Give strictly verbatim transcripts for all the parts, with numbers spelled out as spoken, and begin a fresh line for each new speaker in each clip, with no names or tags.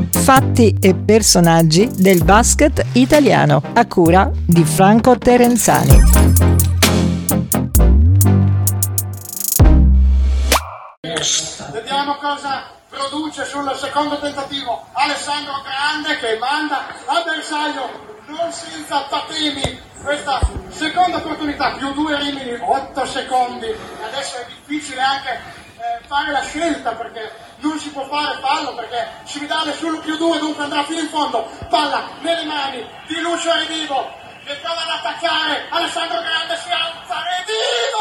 Fatti e personaggi del basket italiano, a cura di Franco Terenzani.
Vediamo cosa produce sul secondo tentativo Alessandro Grande, che manda a bersaglio non senza patemi questa seconda opportunità. Più due Rimini, otto secondi. Adesso è difficile anche eh, fare la scelta, perché non si può fare fallo, perché Cividale sul più due, dunque andrà fino in fondo. Palla nelle mani di Lucio Redivo, che prova ad attaccare. Alessandro Grande si alza, Redivo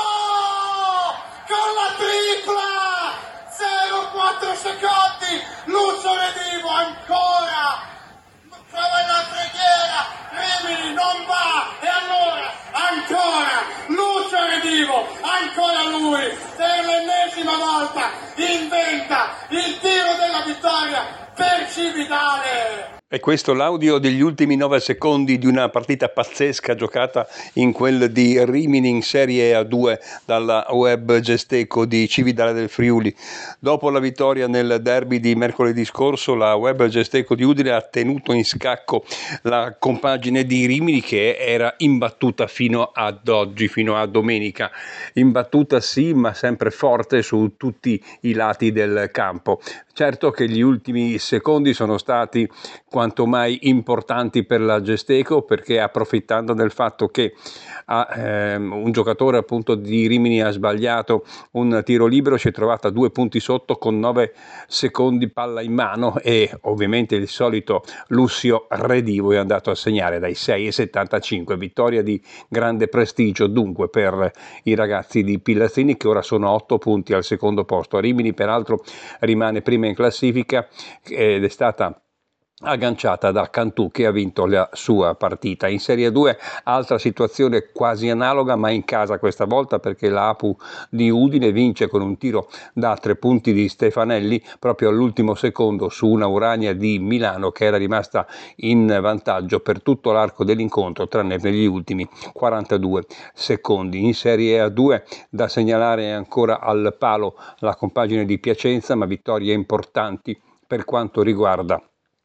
con la tripla, zero virgola quattro secondi. Lucio Redivo ancora prova la preghiera, Rimini non va, e allora ancora Lucio Redivo, ancora lui, per l'ennesima volta inventa il tiro della vittoria per Cividale.
E questo l'audio degli ultimi nove secondi di una partita pazzesca giocata in quel di Rimini in Serie A due dalla Web Gesteco di Cividale del Friuli. Dopo la vittoria nel derby di mercoledì scorso, la Web Gesteco di Udine ha tenuto in scacco la compagine di Rimini, che era imbattuta fino ad oggi, fino a domenica. Imbattuta sì, ma sempre forte su tutti i lati del campo. Certo che gli ultimi secondi sono stati quanto mai importanti per la Gesteco, perché approfittando del fatto che ha, ehm, un giocatore appunto di Rimini ha sbagliato un tiro libero, si è trovata due punti sotto con nove secondi palla in mano, e ovviamente il solito Lucio Redivo è andato a segnare dai sei virgola settantacinque. Vittoria di grande prestigio dunque per i ragazzi di Pillazzini, che ora sono otto punti al secondo posto. Rimini peraltro rimane prima in classifica ed è stata agganciata da Cantù, che ha vinto la sua partita. In Serie due altra situazione quasi analoga, ma in casa questa volta, perché la Apu di Udine vince con un tiro da tre punti di Stefanelli proprio all'ultimo secondo su una Urania di Milano, che era rimasta in vantaggio per tutto l'arco dell'incontro tranne negli ultimi quarantadue secondi. In Serie A due da segnalare ancora al palo la compagine di Piacenza, ma vittorie importanti per quanto riguarda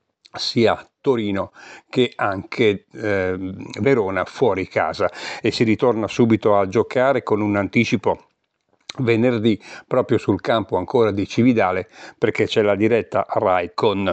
sia Torino che anche eh, Verona fuori casa, e si ritorna subito a giocare con un anticipo venerdì proprio sul campo ancora di Cividale, perché c'è la diretta Rai con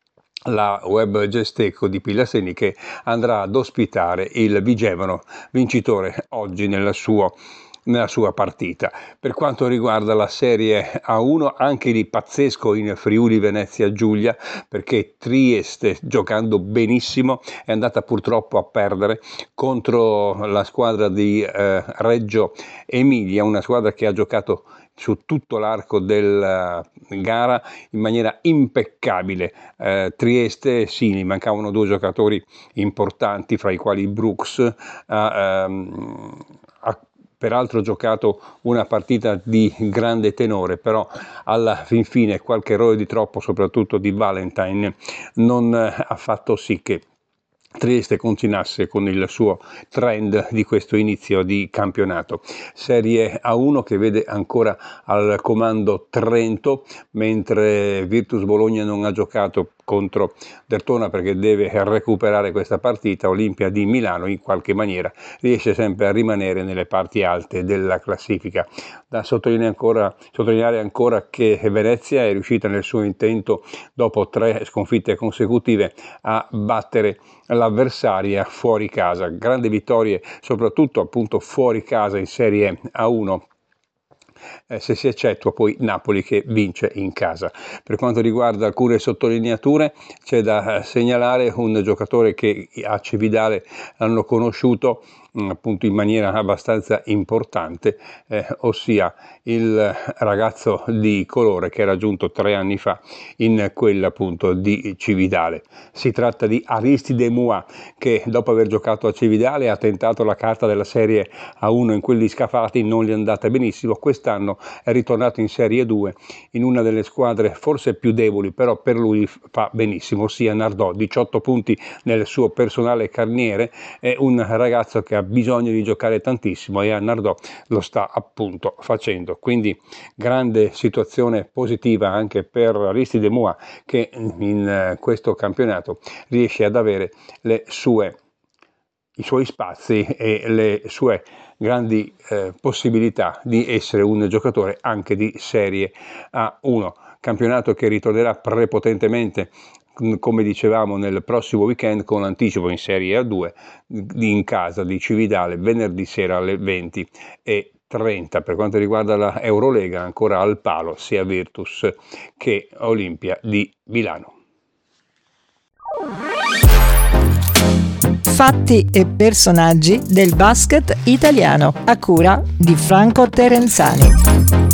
la Web Gesteco di Pillazzini, che andrà ad ospitare il Vigevano, vincitore oggi nel suo nella sua partita. Per quanto riguarda la Serie A uno, anche lì pazzesco in Friuli Venezia Giulia, perché Trieste, giocando benissimo, è andata purtroppo a perdere contro la squadra di eh, Reggio Emilia, una squadra che ha giocato su tutto l'arco della gara in maniera impeccabile. Eh, Trieste sì, gli mancavano due giocatori importanti, fra i quali Brooks ha ehm, peraltro giocato una partita di grande tenore, però alla fin fine qualche errore di troppo, soprattutto di Valentine, non ha fatto sì che Trieste continuasse con il suo trend di questo inizio di campionato. Serie A uno che vede ancora al comando Trento, mentre Virtus Bologna non ha giocato contro Dertona perché deve recuperare questa partita. Olimpia di Milano in qualche maniera riesce sempre a rimanere nelle parti alte della classifica. Da sottolineare ancora, sottolineare ancora che Venezia è riuscita nel suo intento, dopo tre sconfitte consecutive, a battere l'avversaria fuori casa. Grandi vittorie soprattutto appunto fuori casa in Serie A uno, eh, se si eccettua poi Napoli che vince in casa. Per quanto riguarda alcune sottolineature, c'è da segnalare un giocatore che a Cividale hanno conosciuto appunto in maniera abbastanza importante, eh, ossia il ragazzo di colore che era giunto tre anni fa in quella appunto di Cividale. Si tratta di Aristide Mua, che dopo aver giocato a Cividale ha tentato la carta della Serie A uno in quelli Scafati, non gli è andata benissimo. Quest'anno è ritornato in Serie due in una delle squadre forse più deboli, però per lui fa benissimo, ossia Nardò. Diciotto punti nel suo personale carniere, è un ragazzo che ha bisogno di giocare tantissimo e a Nardò lo sta appunto facendo. Quindi grande situazione positiva anche per Aristide Moa, che in questo campionato riesce ad avere le sue, i suoi spazi e le sue grandi eh, possibilità di essere un giocatore anche di Serie A uno. Campionato che ritornerà prepotentemente, come dicevamo, nel prossimo weekend con l'anticipo in Serie A due in casa di Cividale venerdì sera alle venti e trenta. Per quanto riguarda la Eurolega, ancora al palo sia Virtus che Olimpia di Milano.
Fatti e personaggi del basket italiano, a cura di Franco Terenzani.